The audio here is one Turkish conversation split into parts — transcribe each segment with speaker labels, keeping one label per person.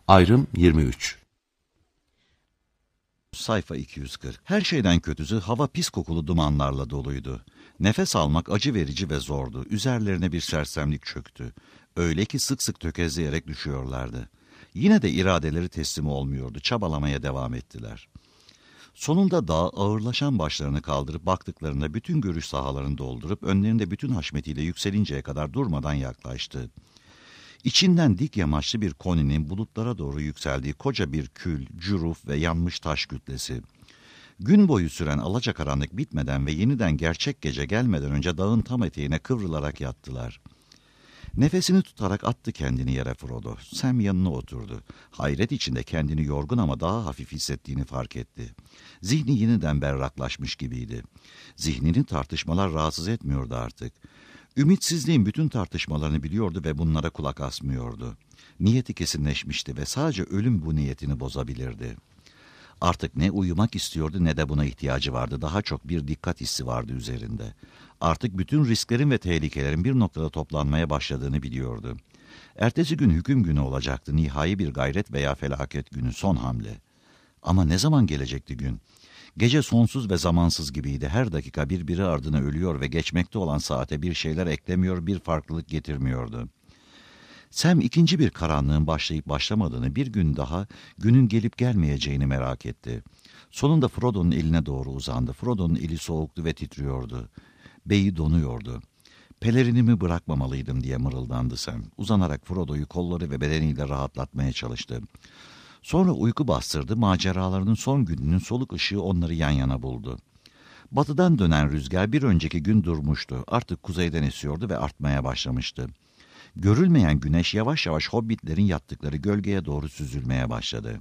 Speaker 1: Ayrım 23.
Speaker 2: Sayfa 240. Her şeyden kötüsü hava pis kokulu dumanlarla doluydu. Nefes almak acı verici ve zordu. Üzerlerine bir sersemlik çöktü. Öyle ki sık sık tökezleyerek düşüyorlardı. Yine de iradeleri teslim olmuyordu. Çabalamaya devam ettiler. Sonunda dağa ağırlaşan başlarını kaldırıp baktıklarında bütün görüş sahalarını doldurup önlerinde bütün haşmetiyle yükselinceye kadar durmadan yaklaştı. İçinden dik yamaçlı bir koninin bulutlara doğru yükseldiği koca bir kül, cüruf ve yanmış taş kütlesi. Gün boyu süren alacakaranlık bitmeden ve yeniden gerçek gece gelmeden önce dağın tam eteğine kıvrılarak yattılar. Nefesini tutarak attı kendini yere Frodo. Sam yanına oturdu. Hayret içinde kendini yorgun ama daha hafif hissettiğini fark etti. Zihni yeniden berraklaşmış gibiydi. Zihnini tartışmalar rahatsız etmiyordu artık. Ümitsizliğin bütün tartışmalarını biliyordu ve bunlara kulak asmıyordu. Niyeti kesinleşmişti ve sadece ölüm bu niyetini bozabilirdi. Artık ne uyumak istiyordu ne de buna ihtiyacı vardı. Daha çok bir dikkat hissi vardı üzerinde. Artık bütün risklerin ve tehlikelerin bir noktada toplanmaya başladığını biliyordu. Ertesi gün hüküm günü olacaktı. Nihai bir gayret veya felaket günü, son hamle. Ama ne zaman gelecekti gün? Gece sonsuz ve zamansız gibiydi. Her dakika birbiri ardına ölüyor ve geçmekte olan saate bir şeyler eklemiyor, bir farklılık getirmiyordu. Sam ikinci bir karanlığın başlayıp başlamadığını, bir gün daha günün gelip gelmeyeceğini merak etti. Sonunda Frodo'nun eline doğru uzandı. Frodo'nun eli soğuktu ve titriyordu. Beyi donuyordu. Pelerinimi bırakmamalıydım diye mırıldandı Sam. Uzanarak Frodo'yu kolları ve bedeniyle rahatlatmaya çalıştı. Sonra uyku bastırdı, maceralarının son gününün soluk ışığı onları yan yana buldu. Batıdan dönen rüzgar bir önceki gün durmuştu. Artık kuzeyden esiyordu ve artmaya başlamıştı. Görülmeyen güneş yavaş yavaş hobbitlerin yattıkları gölgeye doğru süzülmeye başladı.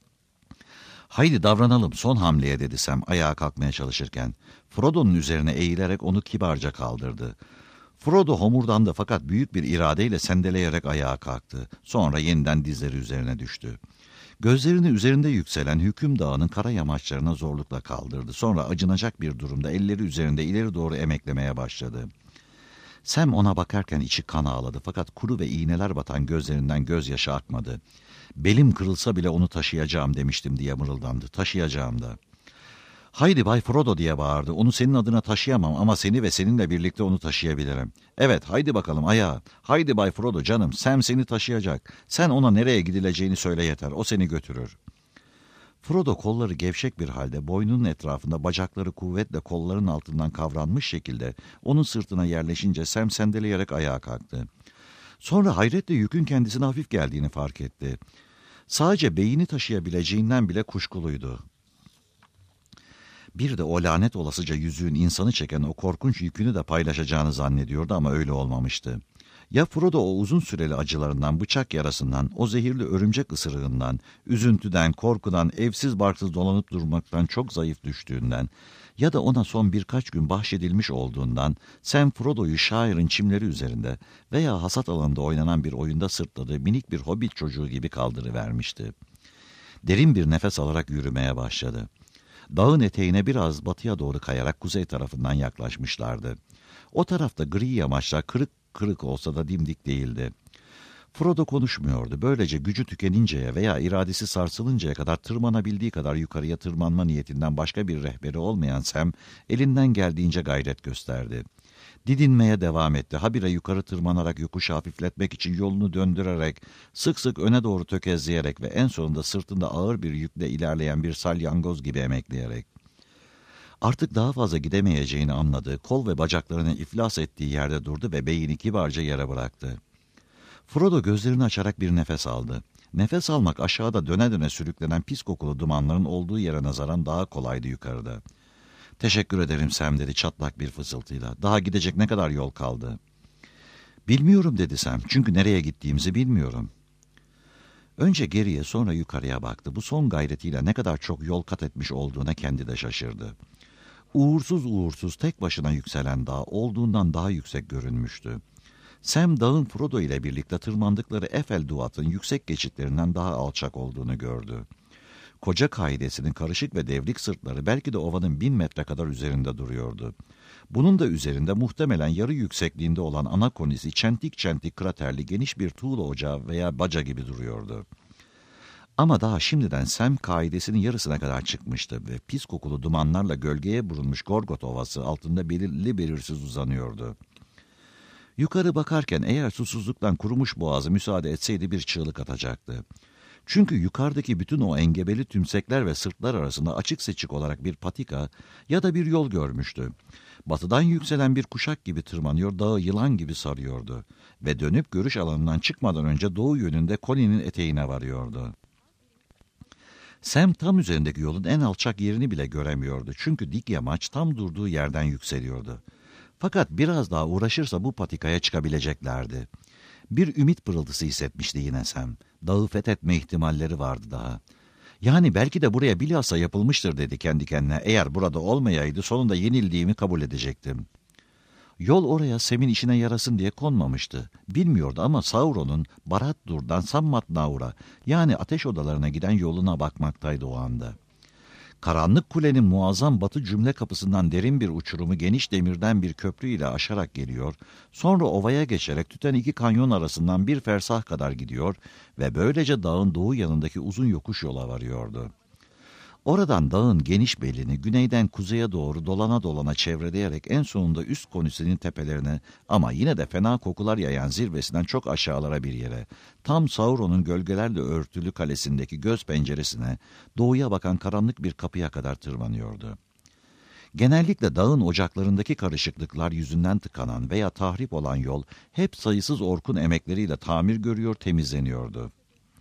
Speaker 2: "Haydi davranalım, son hamleye," dedi Sam ayağa kalkmaya çalışırken. Frodo'nun üzerine eğilerek onu kibarca kaldırdı. Frodo homurdandı fakat büyük bir iradeyle sendeleyerek ayağa kalktı. Sonra yeniden dizleri üzerine düştü. Gözlerini üzerinde yükselen hüküm dağının kara yamaçlarına zorlukla kaldırdı. Sonra acınacak bir durumda elleri üzerinde ileri doğru emeklemeye başladı. Sam ona bakarken içi kan ağladı fakat kuru ve iğneler batan gözlerinden gözyaşı akmadı. "Belim kırılsa bile onu taşıyacağım demiştim," diye mırıldandı. "Taşıyacağım da." "Haydi Bay Frodo," diye bağırdı. "Onu senin adına taşıyamam ama seni ve seninle birlikte onu taşıyabilirim." "Evet, haydi bakalım ayağa. Haydi Bay Frodo canım, Sam seni taşıyacak. Sen ona nereye gidileceğini söyle yeter, o seni götürür." Frodo kolları gevşek bir halde boynunun etrafında bacakları kuvvetle kolların altından kavranmış şekilde onun sırtına yerleşince Sam sendeleyerek ayağa kalktı. Sonra hayretle yükün kendisine hafif geldiğini fark etti. Sadece beyni taşıyabileceğinden bile kuşkuluydu. Bir de o lanet olasıca yüzüğün insanı çeken o korkunç yükünü de paylaşacağını zannediyordu ama öyle olmamıştı. Ya Frodo o uzun süreli acılarından, bıçak yarasından, o zehirli örümcek ısırığından, üzüntüden, korkudan, evsiz barksız dolanıp durmaktan çok zayıf düştüğünden ya da ona son birkaç gün bahşedilmiş olduğundan Sam Frodo'yu şairin çimleri üzerinde veya hasat alanında oynanan bir oyunda sırtladığı minik bir hobbit çocuğu gibi kaldırıvermişti. Derin bir nefes alarak yürümeye başladı. Dağın eteğine biraz batıya doğru kayarak kuzey tarafından yaklaşmışlardı. O tarafta gri yamaçlar kırık kırık olsa da dimdik değildi. Frodo konuşmuyordu. Böylece gücü tükeninceye veya iradesi sarsılıncaya kadar tırmanabildiği kadar yukarıya tırmanma niyetinden başka bir rehberi olmayan Sam, elinden geldiğince gayret gösterdi. Didinmeye devam etti. Habire yukarı tırmanarak yokuşu hafifletmek için yolunu döndürerek, sık sık öne doğru tökezleyerek ve en sonunda sırtında ağır bir yükle ilerleyen bir salyangoz gibi emekleyerek. Artık daha fazla gidemeyeceğini anladı. Kol ve bacaklarının iflas ettiği yerde durdu ve beyni kibarca yere bıraktı. Frodo gözlerini açarak bir nefes aldı. Nefes almak aşağıda döne döne sürüklenen pis kokulu dumanların olduğu yere nazaran daha kolaydı yukarıda. "Teşekkür ederim Sam," dedi çatlak bir fısıltıyla. "Daha gidecek ne kadar yol kaldı?" "Bilmiyorum," dedi Sam. "Çünkü nereye gittiğimizi bilmiyorum." Önce geriye sonra yukarıya baktı. Bu son gayretiyle ne kadar çok yol kat etmiş olduğuna kendi de şaşırdı. Uğursuz uğursuz tek başına yükselen dağ olduğundan daha yüksek görünmüştü. Sam dağın Frodo ile birlikte tırmandıkları Efelduat'ın yüksek geçitlerinden daha alçak olduğunu gördü. Koca kaidesinin karışık ve devrik sırtları belki de ovanın 1000 metre kadar üzerinde duruyordu. Bunun da üzerinde muhtemelen yarı yüksekliğinde olan ana konisi çentik çentik kraterli geniş bir tuğla ocağı veya baca gibi duruyordu. Ama daha şimdiden Sam kaidesinin yarısına kadar çıkmıştı ve pis kokulu dumanlarla gölgeye burulmuş Gorgot Ovası altında belirli belirsiz uzanıyordu. Yukarı bakarken eğer susuzluktan kurumuş boğazı müsaade etseydi bir çığlık atacaktı. Çünkü yukarıdaki bütün o engebeli tümsekler ve sırtlar arasında açık seçik olarak bir patika ya da bir yol görmüştü. Batıdan yükselen bir kuşak gibi tırmanıyor, dağı yılan gibi sarıyordu. Ve dönüp görüş alanından çıkmadan önce doğu yönünde Colin'in eteğine varıyordu. Sam tam üzerindeki yolun en alçak yerini bile göremiyordu. Çünkü dik yamaç tam durduğu yerden yükseliyordu. Fakat biraz daha uğraşırsa bu patikaya çıkabileceklerdi. Bir ümit pırıltısı hissetmişti yine Sam. Dağı fethetme ihtimalleri vardı daha. Yani belki de buraya bilhassa yapılmıştır dedi kendi kendine. Eğer burada olmayaydı sonunda yenildiğimi kabul edecektim. Yol oraya Sam'in işine yarasın diye konmamıştı. Bilmiyordu ama Sauron'un Barad-dûr'dan Sammat-naur'a yani ateş odalarına giden yoluna bakmaktaydı o anda. Karanlık kulenin muazzam batı cümle kapısından derin bir uçurumu geniş demirden bir köprü ile aşarak geliyor, sonra ovaya geçerek tüten iki kanyon arasından bir fersah kadar gidiyor ve böylece dağın doğu yanındaki uzun yokuş yola varıyordu. Oradan dağın geniş belini güneyden kuzeye doğru dolana dolana çevreleyerek en sonunda üst konusinin tepelerine ama yine de fena kokular yayan zirvesinden çok aşağılara bir yere, tam Sauron'un gölgelerle örtülü kalesindeki göz penceresine, doğuya bakan karanlık bir kapıya kadar tırmanıyordu. Genellikle dağın ocaklarındaki karışıklıklar yüzünden tıkanan veya tahrip olan yol hep sayısız orkun emekleriyle tamir görüyor, temizleniyordu.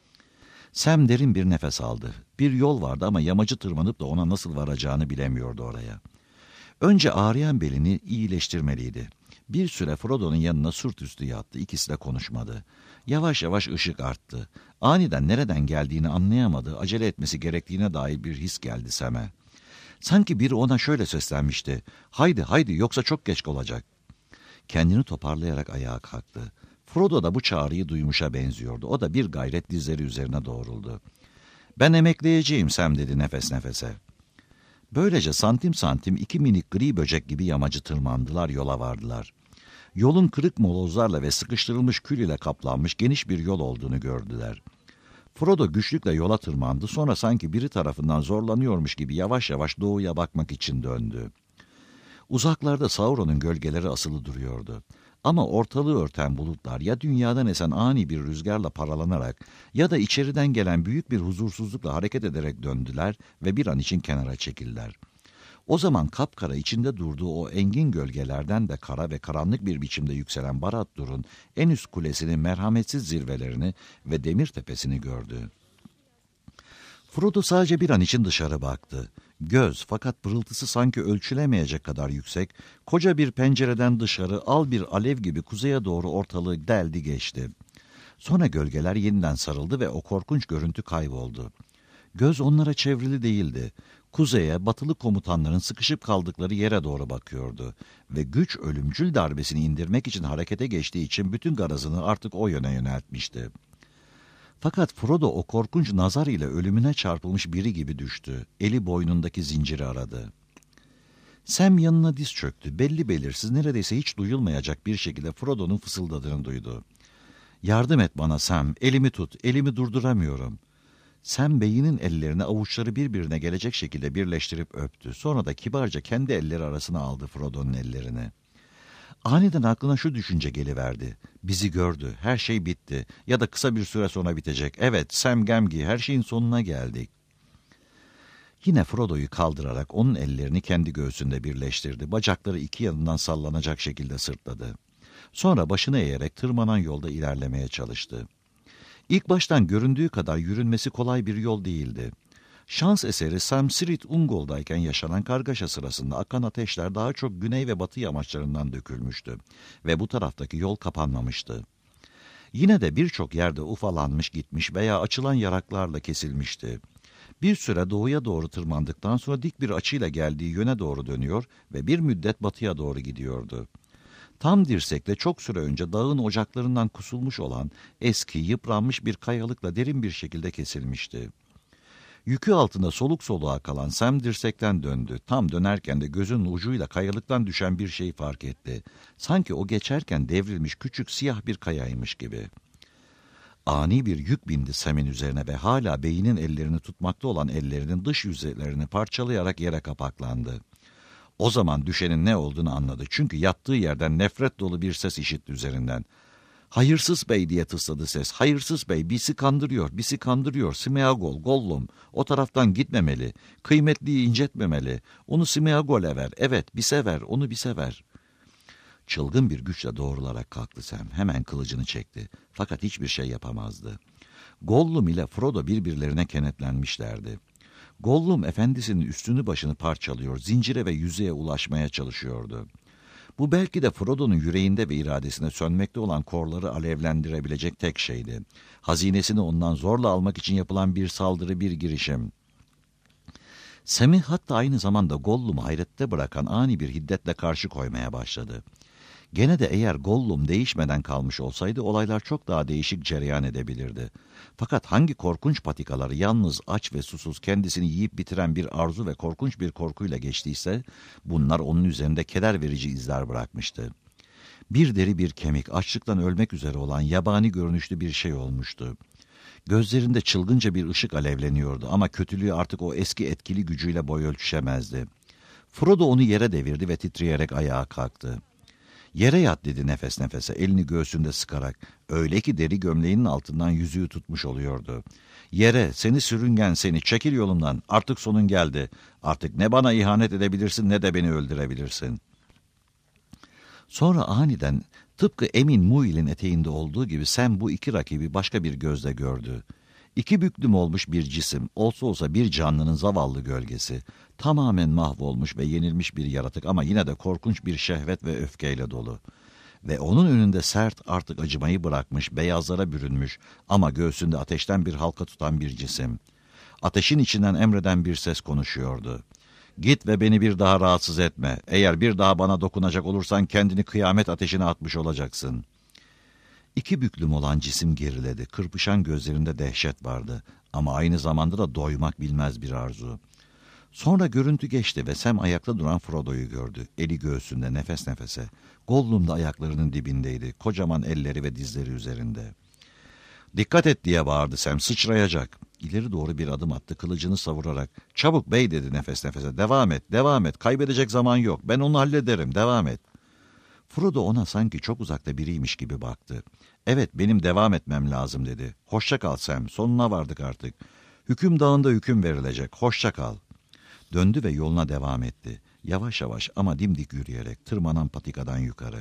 Speaker 2: Sam derin bir nefes aldı. Bir yol vardı ama yamacı tırmanıp da ona nasıl varacağını bilemiyordu oraya. Önce ağrıyan belini iyileştirmeliydi. Bir süre Frodo'nun yanına sırt üstü yattı. İkisi de konuşmadı. Yavaş yavaş ışık arttı. Aniden nereden geldiğini anlayamadı. Acele etmesi gerektiğine dair bir his geldi Sam'e. Sanki biri ona şöyle seslenmişti. Haydi haydi yoksa çok geç olacak. Kendini toparlayarak ayağa kalktı. Frodo da bu çağrıyı duymuşa benziyordu. O da bir gayret dizleri üzerine doğruldu. Ben emekleyeceğim Sam dedi nefes nefese. Böylece santim santim iki minik gri böcek gibi yamacı tırmandılar, yola vardılar. Yolun kırık molozlarla ve sıkıştırılmış kül ile kaplanmış geniş bir yol olduğunu gördüler. Frodo güçlükle yola tırmandı, sonra sanki biri tarafından zorlanıyormuş gibi yavaş yavaş doğuya bakmak için döndü. Uzaklarda Sauron'un gölgeleri asılı duruyordu. Ama ortalığı örten bulutlar ya dünyadan esen ani bir rüzgarla paralanarak ya da içeriden gelen büyük bir huzursuzlukla hareket ederek döndüler ve bir an için kenara çekildiler. O zaman kapkara içinde durduğu o engin gölgelerden de kara ve karanlık bir biçimde yükselen Barad-dûr'un en üst kulesinin merhametsiz zirvelerini ve demir tepesini gördü. Frodo sadece bir an için dışarı baktı. Göz fakat pırıltısı sanki ölçülemeyecek kadar yüksek, koca bir pencereden dışarı al bir alev gibi kuzeye doğru ortalığı deldi geçti. Sonra gölgeler yeniden sarıldı ve o korkunç görüntü kayboldu. Göz onlara çevrili değildi. Kuzeye, batılı komutanların sıkışıp kaldıkları yere doğru bakıyordu ve güç ölümcül darbesini indirmek için harekete geçtiği için bütün garazını artık o yöne yöneltmişti. Fakat Frodo o korkunç nazar ile ölümüne çarpılmış biri gibi düştü. Eli boynundaki zinciri aradı. Sam yanına diz çöktü. Belli belirsiz, neredeyse hiç duyulmayacak bir şekilde Frodo'nun fısıldadığını duydu. "Yardım et bana Sam, elimi tut, elimi durduramıyorum." Sam beyinin ellerini avuçları birbirine gelecek şekilde birleştirip öptü. Sonra da kibarca kendi elleri arasına aldı Frodo'nun ellerini. Aniden aklına şu düşünce geliverdi. Bizi gördü, her şey bitti ya da kısa bir süre sonra bitecek. Evet, Sam Gamgee, her şeyin sonuna geldik. Yine Frodo'yu kaldırarak onun ellerini kendi göğsünde birleştirdi. Bacakları iki yanından sallanacak şekilde sırtladı. Sonra başını eğerek tırmanan yolda ilerlemeye çalıştı. İlk baştan göründüğü kadar yürünmesi kolay bir yol değildi. Şans eseri Sam Sirit Ungol'dayken yaşanan kargaşa sırasında akan ateşler daha çok güney ve batı yamaçlarından dökülmüştü ve bu taraftaki yol kapanmamıştı. Yine de birçok yerde ufalanmış gitmiş veya açılan yaraklarla kesilmişti. Bir süre doğuya doğru tırmandıktan sonra dik bir açıyla geldiği yöne doğru dönüyor ve bir müddet batıya doğru gidiyordu. Tam dirsekte çok süre önce dağın ocaklarından kusulmuş olan eski, yıpranmış bir kayalıkla derin bir şekilde kesilmişti. Yükü altında soluk soluğa kalan Sam dirsekten döndü. Tam dönerken de gözünün ucuyla kayalıktan düşen bir şey fark etti. Sanki o geçerken devrilmiş küçük siyah bir kayaymış gibi. Ani bir yük bindi Sam'in üzerine ve hala beynin ellerini tutmakta olan ellerinin dış yüzeylerini parçalayarak yere kapaklandı. O zaman düşenin ne olduğunu anladı. Çünkü yattığı yerden nefret dolu bir ses işitti üzerinden. "Hayırsız bey," diye tısladı ses. "Hayırsız bey, bizi kandırıyor, bizi kandırıyor. Smeagol, Gollum, o taraftan gitmemeli. Kıymetliyi incetmemeli. Onu Smeagol'e ver. Evet, bize ver, onu bize ver." Çılgın bir güçle doğrularak kalktı Sam. Hemen kılıcını çekti. Fakat hiçbir şey yapamazdı. Gollum ile Frodo birbirlerine kenetlenmişlerdi. Gollum efendisinin üstünü başını parçalıyor, zincire ve yüzeye ulaşmaya çalışıyordu. Bu belki de Frodo'nun yüreğinde ve iradesine sönmekte olan korları alevlendirebilecek tek şeydi. Hazinesini ondan zorla almak için yapılan bir saldırı, bir girişim. Sam'i hatta aynı zamanda Gollum'u hayrette bırakan ani bir hiddetle karşı koymaya başladı. Gene de eğer Gollum değişmeden kalmış olsaydı olaylar çok daha değişik cereyan edebilirdi. Fakat hangi korkunç patikaları yalnız aç ve susuz kendisini yiyip bitiren bir arzu ve korkunç bir korkuyla geçtiyse bunlar onun üzerinde keder verici izler bırakmıştı. Bir deri bir kemik, açlıktan ölmek üzere olan yabani görünüşlü bir şey olmuştu. Gözlerinde çılgınca bir ışık alevleniyordu ama kötülüğü artık o eski etkili gücüyle boy ölçüşemezdi. Frodo onu yere devirdi ve titreyerek ayağa kalktı. "Yere yat," dedi nefes nefese, elini göğsünde sıkarak. Öyle ki deri gömleğinin altından yüzüğü tutmuş oluyordu. "Yere, seni sürüngen seni, çekil yolumdan, artık sonun geldi. Artık ne bana ihanet edebilirsin ne de beni öldürebilirsin." Sonra aniden tıpkı Emin Muil'in eteğinde olduğu gibi Sam bu iki rakibi başka bir gözle gördü. İki büklüm olmuş bir cisim, olsa bir canlının zavallı gölgesi. Tamamen mahvolmuş ve yenilmiş bir yaratık ama yine de korkunç bir şehvet ve öfkeyle dolu. Ve onun önünde sert, artık acımayı bırakmış, beyazlara bürünmüş ama göğsünde ateşten bir halka tutan bir cisim. Ateşin içinden emreden bir ses konuşuyordu. "Git ve beni bir daha rahatsız etme. Eğer bir daha bana dokunacak olursan kendini kıyamet ateşine atmış olacaksın." İki büklüm olan cisim geriledi. Kırpışan gözlerinde dehşet vardı. Ama aynı zamanda da doymak bilmez bir arzu. Sonra görüntü geçti ve Sam ayakta duran Frodo'yu gördü. Eli göğsünde, nefes nefese. Gollum da ayaklarının dibindeydi. Kocaman elleri ve dizleri üzerinde. "Dikkat et," diye bağırdı Sam. "Sıçrayacak." İleri doğru bir adım attı, kılıcını savurarak. "Çabuk bey," dedi nefes nefese. "Devam et, devam et. Kaybedecek zaman yok. Ben onu hallederim. Devam et." Frodo ona sanki çok uzakta biriymiş gibi baktı. "Evet, benim devam etmem lazım," dedi. "Hoşça kal Sam, sonuna vardık artık. Hüküm dağında hüküm verilecek. Hoşça kal." Döndü ve yoluna devam etti. Yavaş yavaş ama dimdik yürüyerek tırmanan patikadan yukarı.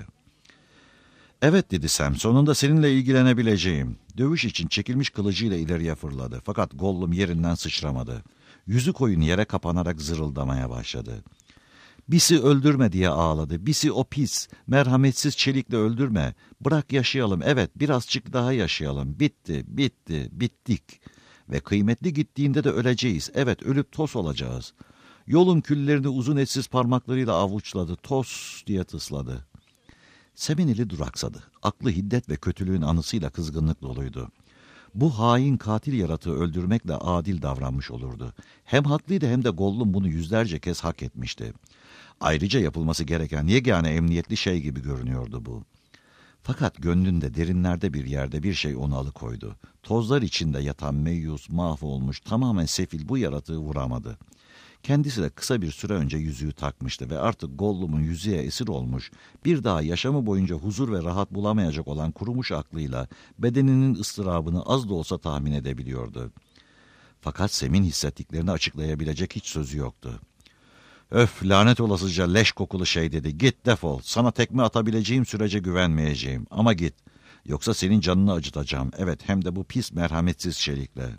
Speaker 2: "Evet," dedi Sam, "sonunda seninle ilgilenebileceğim." Dövüş için çekilmiş kılıcıyla ileriye fırladı. Fakat Gollum yerinden sıçramadı. Yüzü koyun yere kapanarak zırıldamaya başladı. "Bisi öldürme," diye ağladı. "Bisi o pis, merhametsiz çelikle öldürme. Bırak yaşayalım, evet birazcık daha yaşayalım. Bitti, bitti, bittik. Ve kıymetli gittiğinde de öleceğiz. Evet, ölüp toz olacağız." Yolun küllerini uzun etsiz parmaklarıyla avuçladı. "Toz," diye tısladı. Sam'in eli duraksadı. Aklı hiddet ve kötülüğün anısıyla kızgınlık doluydu. Bu hain katil yaratığı öldürmekle adil davranmış olurdu. Hem haklıydı hem de Gollum bunu yüzlerce kez hak etmişti. Ayrıca yapılması gereken yegane emniyetli şey gibi görünüyordu bu. Fakat gönlünde derinlerde bir yerde bir şey onu alıkoydu. Tozlar içinde yatan meyus, mahvolmuş, tamamen sefil bu yaratığı vuramadı. Kendisi de kısa bir süre önce yüzüğü takmıştı ve artık Gollum'un yüzüğe esir olmuş, bir daha yaşamı boyunca huzur ve rahat bulamayacak olan kurumuş aklıyla bedeninin ıstırabını az da olsa tahmin edebiliyordu. Fakat Sam'in hissettiklerini açıklayabilecek hiç sözü yoktu. "Öf, lanet olasıca leş kokulu şey," dedi. "Git, defol. Sana tekme atabileceğim sürece güvenmeyeceğim. Ama git. Yoksa senin canını acıtacağım. Evet, hem de bu pis merhametsiz çelikle."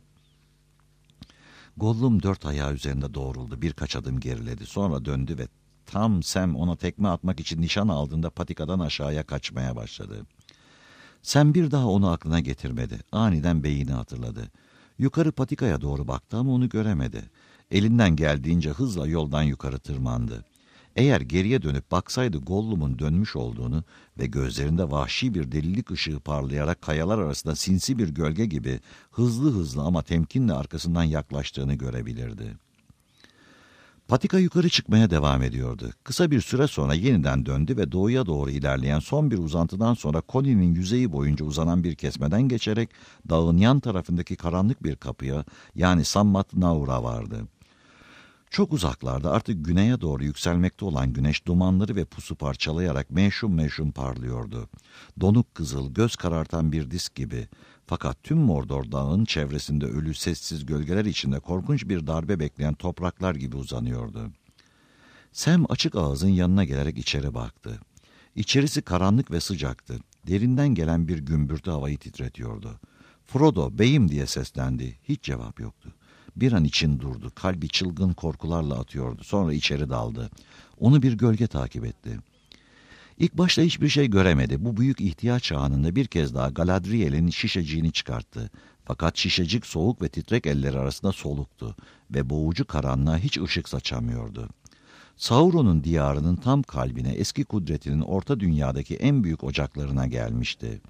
Speaker 2: Gollum dört ayağı üzerinde doğruldu. Birkaç adım geriledi. Sonra döndü ve tam Sam ona tekme atmak için nişan aldığında patikadan aşağıya kaçmaya başladı. Sam bir daha onu aklına getirmedi. Aniden beyni hatırladı. Yukarı patikaya doğru baktı ama onu göremedi. Elinden geldiğince hızla yoldan yukarı tırmandı. Eğer geriye dönüp baksaydı Gollum'un dönmüş olduğunu ve gözlerinde vahşi bir delilik ışığı parlayarak kayalar arasında sinsi bir gölge gibi hızlı hızlı ama temkinle arkasından yaklaştığını görebilirdi. Patika yukarı çıkmaya devam ediyordu. Kısa bir süre sonra yeniden döndü ve doğuya doğru ilerleyen son bir uzantıdan sonra kolinin yüzeyi boyunca uzanan bir kesmeden geçerek dağın yan tarafındaki karanlık bir kapıya, yani Sammat Naur'a vardı. Çok uzaklarda artık güneye doğru yükselmekte olan güneş dumanları ve pusu parçalayarak meşhum meşhum parlıyordu. Donuk kızıl, göz karartan bir disk gibi. Fakat tüm Mordor dağın çevresinde ölü sessiz gölgeler içinde korkunç bir darbe bekleyen topraklar gibi uzanıyordu. Sam açık ağzın yanına gelerek içeri baktı. İçerisi karanlık ve sıcaktı. Derinden gelen bir gümbürtü havayı titretiyordu. "Frodo, beyim!" diye seslendi. Hiç cevap yoktu. Bir an için durdu. Kalbi çılgın korkularla atıyordu. Sonra içeri daldı. Onu bir gölge takip etti. İlk başta hiçbir şey göremedi. Bu büyük ihtiyaç anında bir kez daha Galadriel'in şişeciğini çıkarttı. Fakat şişecik soğuk ve titrek elleri arasında soluktu ve boğucu karanlığa hiç ışık saçamıyordu. Sauron'un diyarının tam kalbine, eski kudretinin orta dünyadaki en büyük ocaklarına gelmişti.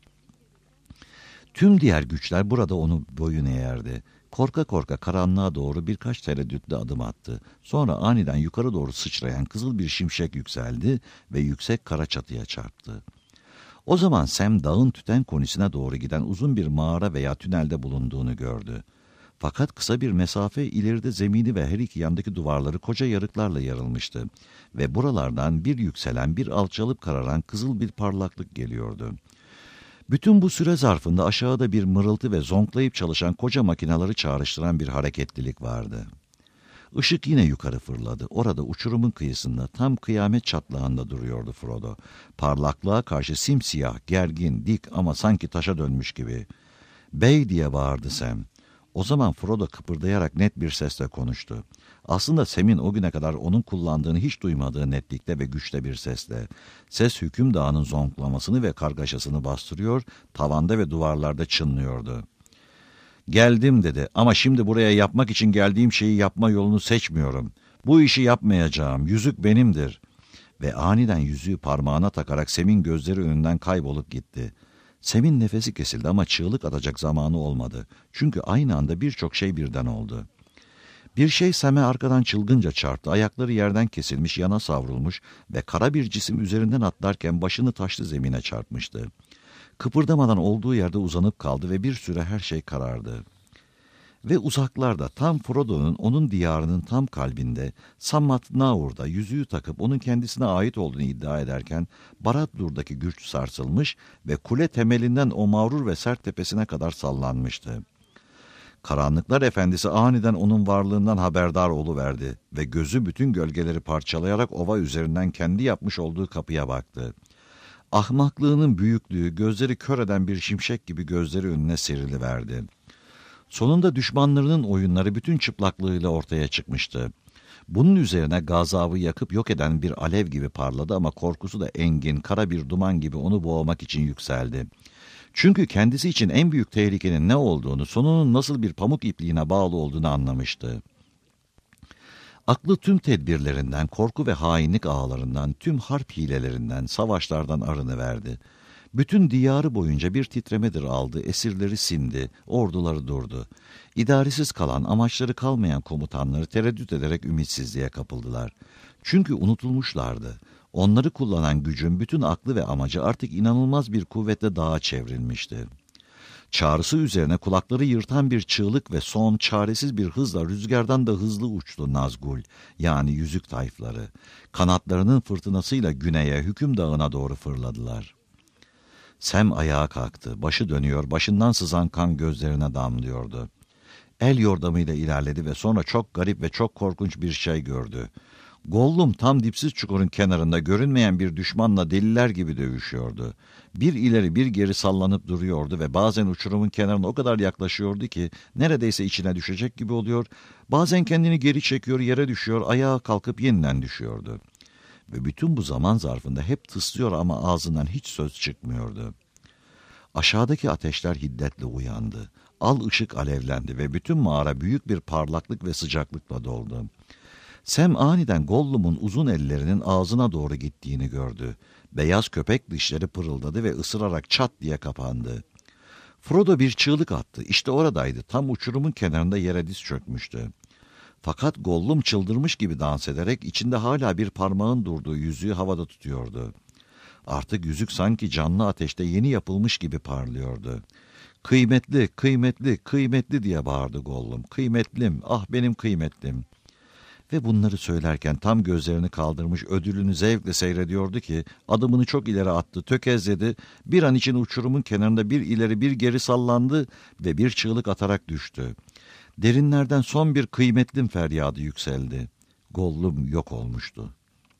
Speaker 2: Tüm diğer güçler burada onu boyun eğerdi. Korka korka karanlığa doğru birkaç tereddütle adım attı. Sonra aniden yukarı doğru sıçrayan kızıl bir şimşek yükseldi ve yüksek kara çatıya çarptı. O zaman Sam dağın tüten konisine doğru giden uzun bir mağara veya tünelde bulunduğunu gördü. Fakat kısa bir mesafe ileride zemini ve her iki yandaki duvarları koca yarıklarla yarılmıştı ve buralardan bir yükselen, bir alçalıp kararan kızıl bir parlaklık geliyordu. Bütün bu süre zarfında aşağıda bir mırıltı ve zonklayıp çalışan koca makineleri çağrıştıran bir hareketlilik vardı. Işık yine yukarı fırladı. Orada uçurumun kıyısında tam kıyamet çatlağında duruyordu Frodo. Parlaklığa karşı simsiyah, gergin, dik ama sanki taşa dönmüş gibi. "Bey!" diye bağırdı Sam. O zaman Frodo kıpırdayarak net bir sesle konuştu. Aslında Sam'in o güne kadar onun kullandığını hiç duymadığı netlikte ve güçte bir sesle. Ses hüküm dağının zonklamasını ve kargaşasını bastırıyor, tavanda ve duvarlarda çınlıyordu. "Geldim," dedi, "ama şimdi buraya yapmak için geldiğim şeyi yapma yolunu seçmiyorum. Bu işi yapmayacağım, yüzük benimdir." Ve aniden yüzüğü parmağına takarak Sam'in gözleri önünden kaybolup gitti. Sam'in nefesi kesildi ama çığlık atacak zamanı olmadı. Çünkü aynı anda birçok şey birden oldu. Bir şey Sam'e arkadan çılgınca çarptı. Ayakları yerden kesilmiş, yana savrulmuş ve kara bir cisim üzerinden atlarken başını taşlı zemine çarpmıştı. Kıpırdamadan olduğu yerde uzanıp kaldı ve bir süre her şey karardı. Ve uzaklarda tam Frodo'nun onun diyarının tam kalbinde Sammat Naur'da yüzüğü takıp onun kendisine ait olduğunu iddia ederken Barad-dûr'daki güç sarsılmış ve kule temelinden o mağrur ve sert tepesine kadar sallanmıştı. Karanlıklar Efendisi aniden onun varlığından haberdar oluverdi ve gözü bütün gölgeleri parçalayarak ova üzerinden kendi yapmış olduğu kapıya baktı. Ahmaklığının büyüklüğü gözleri kör eden bir şimşek gibi gözleri önüne seriliverdi. Sonunda düşmanlarının oyunları bütün çıplaklığıyla ortaya çıkmıştı. Bunun üzerine gazabı yakıp yok eden bir alev gibi parladı ama korkusu da engin, kara bir duman gibi onu boğmak için yükseldi. Çünkü kendisi için en büyük tehlikenin ne olduğunu, sonunun nasıl bir pamuk ipliğine bağlı olduğunu anlamıştı. Aklı tüm tedbirlerinden, korku ve hainlik ağlarından, tüm harp hilelerinden, savaşlardan arınıverdi. Bütün diyarı boyunca bir titremedir aldı, esirleri sindi, orduları durdu. İdaresiz kalan, amaçları kalmayan komutanları tereddüt ederek ümitsizliğe kapıldılar. Çünkü unutulmuşlardı. Onları kullanan gücün bütün aklı ve amacı artık inanılmaz bir kuvvetle dağa çevrilmişti. Çağrısı üzerine kulakları yırtan bir çığlık ve son çaresiz bir hızla rüzgardan da hızlı uçtu Nazgul, yani yüzük tayfları. Kanatlarının fırtınasıyla güneye, hüküm dağına doğru fırladılar. Sam ayağa kalktı, başı dönüyor, başından sızan kan gözlerine damlıyordu. El yordamıyla ilerledi ve sonra çok garip ve çok korkunç bir şey gördü. Gollum tam dipsiz çukurun kenarında görünmeyen bir düşmanla deliler gibi dövüşüyordu. Bir ileri bir geri sallanıp duruyordu ve bazen uçurumun kenarına o kadar yaklaşıyordu ki neredeyse içine düşecek gibi oluyor, bazen kendini geri çekiyor, yere düşüyor, ayağa kalkıp yeniden düşüyordu. Ve bütün bu zaman zarfında hep tıslıyor ama ağzından hiç söz çıkmıyordu. Aşağıdaki ateşler hiddetle uyandı. Al ışık alevlendi ve bütün mağara büyük bir parlaklık ve sıcaklıkla doldu. Sam aniden Gollum'un uzun ellerinin ağzına doğru gittiğini gördü. Beyaz köpek dişleri pırıldadı ve ısırarak çat diye kapandı. Frodo bir çığlık attı. İşte oradaydı. Tam uçurumun kenarında yere diz çökmüştü. Fakat Gollum çıldırmış gibi dans ederek içinde hala bir parmağın durduğu yüzüğü havada tutuyordu. Artık yüzük sanki canlı ateşte yeni yapılmış gibi parlıyordu. "Kıymetli, kıymetli, kıymetli" diye bağırdı Gollum. "Kıymetlim, ah benim kıymetlim." Ve bunları söylerken tam gözlerini kaldırmış ödülünü zevkle seyrediyordu ki adımını çok ileri attı, tökezledi, bir an için uçurumun kenarında bir ileri bir geri sallandı ve bir çığlık atarak düştü. Derinlerden son bir "kıymetlim" feryadı yükseldi. Gollum yok olmuştu.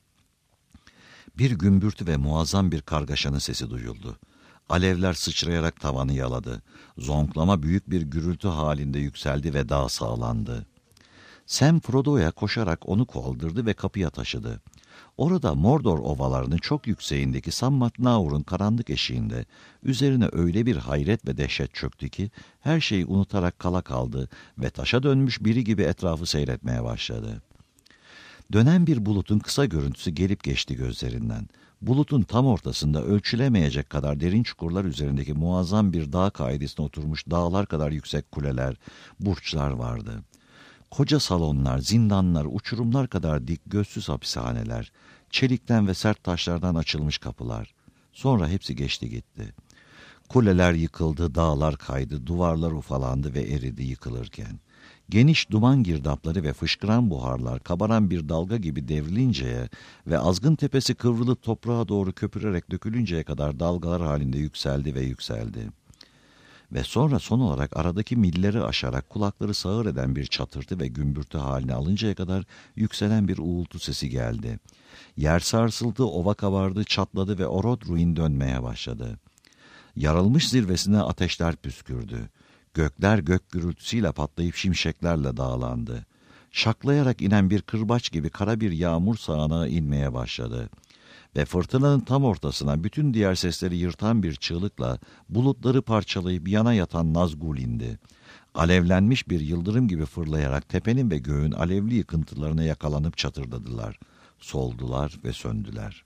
Speaker 2: Bir gümbürtü ve muazzam bir kargaşanın sesi duyuldu. Alevler sıçrayarak tavanı yaladı. Zonklama büyük bir gürültü halinde yükseldi ve dağ sağlandı. Sam Frodo'ya koşarak onu kaldırdı ve kapıya taşıdı. Orada Mordor ovalarının çok yükseğindeki Sammat Naur'un karanlık eşiğinde üzerine öyle bir hayret ve dehşet çöktü ki her şeyi unutarak kala kaldı ve taşa dönmüş biri gibi etrafı seyretmeye başladı. Dönen bir bulutun kısa görüntüsü gelip geçti gözlerinden. Bulutun tam ortasında ölçülemeyecek kadar derin çukurlar üzerindeki muazzam bir dağ kaidesine oturmuş dağlar kadar yüksek kuleler, burçlar vardı. Koca salonlar, zindanlar, uçurumlar kadar dik gözsüz hapishaneler, çelikten ve sert taşlardan açılmış kapılar. Sonra hepsi geçti gitti. Kuleler yıkıldı, dağlar kaydı, duvarlar ufalandı ve eridi yıkılırken. Geniş duman girdapları ve fışkıran buharlar kabaran bir dalga gibi devrilinceye ve azgın tepesi kıvrılıp toprağa doğru köpürerek dökülünceye kadar dalgalar halinde yükseldi ve yükseldi. Ve sonra son olarak aradaki milleri aşarak kulakları sağır eden bir çatırtı ve gümbürtü haline alıncaya kadar yükselen bir uğultu sesi geldi. Yer sarsıldı, ova kabardı, çatladı ve Orodruin dönmeye başladı. Yarılmış zirvesine ateşler püskürdü. Gökler gök gürültüsüyle patlayıp şimşeklerle dağlandı. Şaklayarak inen bir kırbaç gibi kara bir yağmur sağanağı inmeye başladı. Ve fırtınanın tam ortasına bütün diğer sesleri yırtan bir çığlıkla bulutları parçalayıp yana yatan Nazgul indi. Alevlenmiş bir yıldırım gibi fırlayarak tepenin ve göğün alevli yıkıntılarına yakalanıp çatırdadılar. Soldular ve söndüler.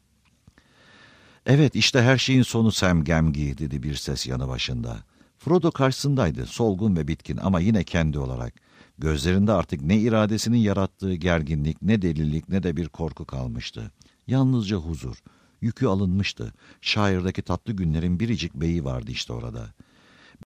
Speaker 2: "Evet, işte her şeyin sonu Sam Gamgee" dedi bir ses yanı başında. Frodo karşısındaydı, solgun ve bitkin ama yine kendi olarak. Gözlerinde artık ne iradesinin yarattığı gerginlik, ne delilik, ne de bir korku kalmıştı. Yalnızca huzur. Yükü alınmıştı. Şairdeki tatlı günlerin biricik beyi vardı işte orada.